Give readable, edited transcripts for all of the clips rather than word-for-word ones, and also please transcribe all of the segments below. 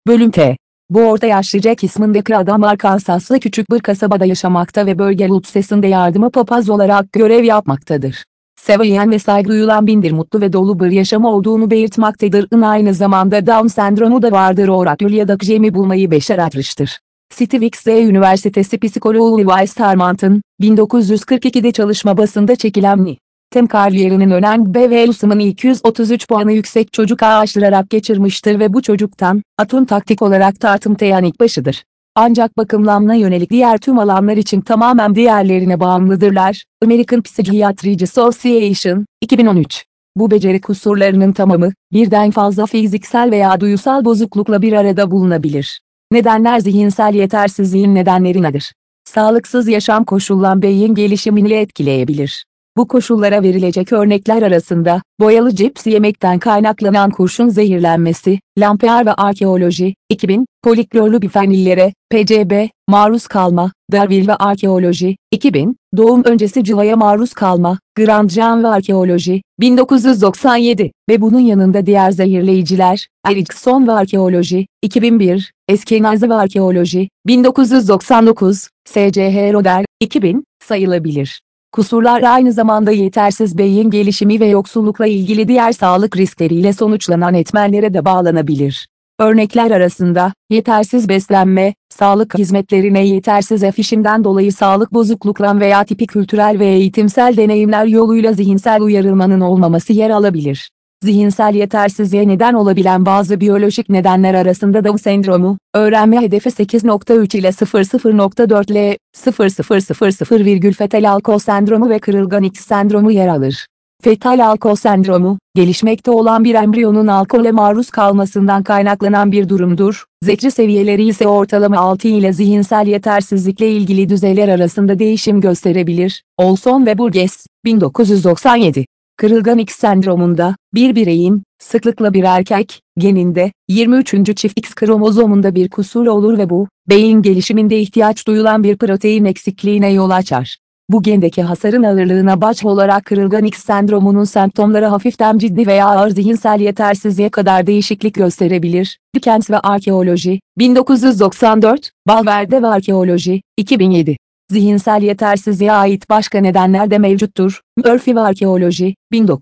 Bölüm T. Bu orta yaşlı Jack ismindeki adam Arkansas'lı küçük bir kasabada yaşamakta ve bölge Lutses'inde yardımı papaz olarak görev yapmaktadır. Sevilen ve saygı duyulan bindir mutlu ve dolu bir yaşamı olduğunu belirtmektedir. Aynı zamanda Down sendromu da vardır. Orakül ya da Jamie bulmayı başarmıştır. Steve X Üniversitesi psikoloğu Lewis Termant'ın 1942'de çalışma basında çekilen Ni. Tem kariyerinin önemli Bevelus'un 233 puanı yüksek çocuk ağaçtırarak geçirmiştir ve bu çocuktan, atom taktik olarak tartımtayan ilk başıdır. Ancak bakımlanma yönelik diğer tüm alanlar için tamamen diğerlerine bağımlıdırlar. American Psychiatry Association, 2013. Bu beceri kusurlarının tamamı, birden fazla fiziksel veya duysal bozuklukla bir arada bulunabilir. Nedenler zihinsel yetersizliğin nedenleri nedir? Sağlıksız yaşam koşullan beyin gelişimini etkileyebilir. Bu koşullara verilecek örnekler arasında, boyalı cips yemekten kaynaklanan kurşun zehirlenmesi, lamper ve arkeoloji, 2000, poliklorlu bifenillere, PCB, maruz kalma, Darwin ve arkeoloji, 2000, doğum öncesi civaya maruz kalma, Grandjean ve arkeoloji, 1997 ve bunun yanında diğer zehirleyiciler, Erikson ve arkeoloji, 2001, Eskenazi ve arkeoloji, 1999, S.C.H. Roder, 2000, sayılabilir. Kusurlar aynı zamanda yetersiz beyin gelişimi ve yoksullukla ilgili diğer sağlık riskleriyle sonuçlanan etmenlere de bağlanabilir. Örnekler arasında, yetersiz beslenme, sağlık hizmetlerine yetersiz erişimden dolayı sağlık bozuklukları veya tipik kültürel ve eğitimsel deneyimler yoluyla zihinsel uyarılmanın olmaması yer alabilir. Zihinsel yetersizliğe neden olabilen bazı biyolojik nedenler arasında Down sendromu, öğrenme hedefi 8.3 ile 00.4 L, 0000, fetal alkol sendromu ve kırılgan X sendromu yer alır. Fetal alkol sendromu, gelişmekte olan bir embriyonun alkole maruz kalmasından kaynaklanan bir durumdur. Zeki seviyeleri ise ortalama 6 ile zihinsel yetersizlikle ilgili düzeyler arasında değişim gösterebilir. Olson ve Burgess, 1997. Kırılgan X sendromunda, bir bireyin, sıklıkla bir erkek, geninde, 23. çift X kromozomunda bir kusur olur ve bu, beyin gelişiminde ihtiyaç duyulan bir protein eksikliğine yol açar. Bu gendeki hasarın ağırlığına bağlı olarak kırılgan X sendromunun semptomları hafiften ciddi veya ağır zihinsel yetersizliğe kadar değişiklik gösterebilir. Dickens ve arkeoloji, 1994, Balverde ve arkeoloji, 2007. Zihinsel yetersizliğe ait başka nedenler de mevcuttur. Murphy ve arkeoloji,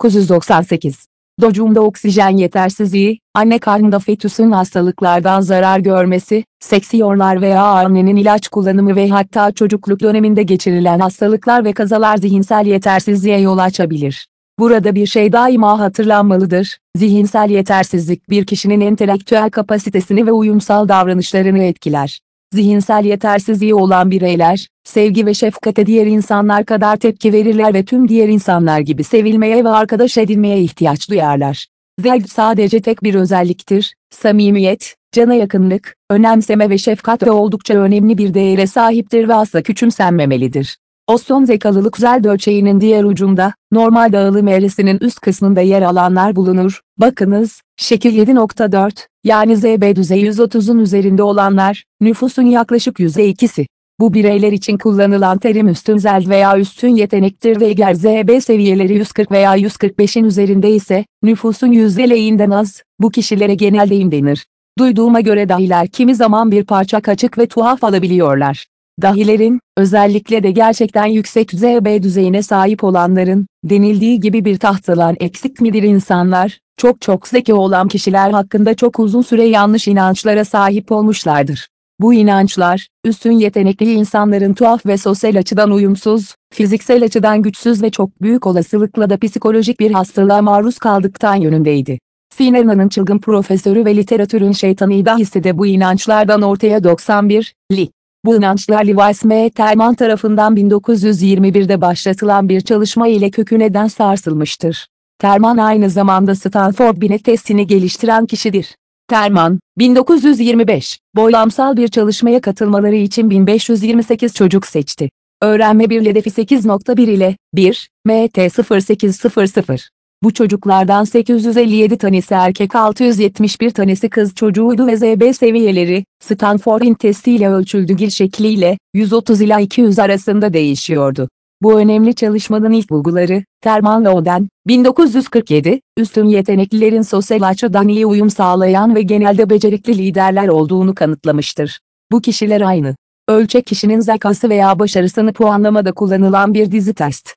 1998. Doğumda oksijen yetersizliği, anne karnında fetüsün hastalıklardan zarar görmesi, seksiyonlar veya annenin ilaç kullanımı ve hatta çocukluk döneminde geçirilen hastalıklar ve kazalar zihinsel yetersizliğe yol açabilir. Burada bir şey daima hatırlanmalıdır. Zihinsel yetersizlik bir kişinin entelektüel kapasitesini ve uyumsal davranışlarını etkiler. Zihinsel yetersizliği olan bireyler, sevgi ve şefkate diğer insanlar kadar tepki verirler ve tüm diğer insanlar gibi sevilmeye ve arkadaş edilmeye ihtiyaç duyarlar. Zevk sadece tek bir özelliktir, samimiyet, cana yakınlık, önemseme ve şefkat de oldukça önemli bir değere sahiptir ve asla küçümsenmemelidir. Osson zekalılık zel ölçeğinin diğer ucunda, normal dağılım eğrisinin üst kısmında yer alanlar bulunur. Bakınız, şekil 7.4, yani ZB düzeyi 130'un üzerinde olanlar, nüfusun yaklaşık %2'si. Bu bireyler için kullanılan terim üstünzel veya üstün yetenektir ve eğer ZB seviyeleri 140 veya 145'in üzerinde ise, nüfusun %'inden az, bu kişilere genelde denir. Duyduğuma göre dahiler kimi zaman bir parça kaçık ve tuhaf alabiliyorlar. Dahilerin, özellikle de gerçekten yüksek ZB düzeyine sahip olanların, denildiği gibi bir tahtalan eksik midir insanlar, çok zeki olan kişiler hakkında çok uzun süre yanlış inançlara sahip olmuşlardır. Bu inançlar, üstün yetenekli insanların tuhaf ve sosyal açıdan uyumsuz, fiziksel açıdan güçsüz ve çok büyük olasılıkla da psikolojik bir hastalığa maruz kaldıktan yönündeydi. Sinan'ın çılgın profesörü ve literatürün şeytanı iddiası de bu inançlardan ortaya 91, Li. Bu inançlar Lewis M. Terman tarafından 1921'de başlatılan bir çalışma ile kökünden sarsılmıştır. Terman aynı zamanda Stanford Binet testini geliştiren kişidir. Terman, 1925, boylamsal bir çalışmaya katılmaları için 1528 çocuk seçti. Öğrenme bir hedefi 8.1 ile 1, MT 0800. Bu çocuklardan 857 tanesi erkek 671 tanesi kız çocuğuydu ve ZB seviyeleri, Stanford'in testiyle ölçüldüğü şekliyle, 130 ila 200 arasında değişiyordu. Bu önemli çalışmanın ilk bulguları, Terman Loden, 1947, üstün yeteneklilerin sosyal açıdan iyi uyum sağlayan ve genelde becerikli liderler olduğunu kanıtlamıştır. Bu kişiler aynı ölçek kişinin zekası veya başarısını puanlamada kullanılan bir dizi test.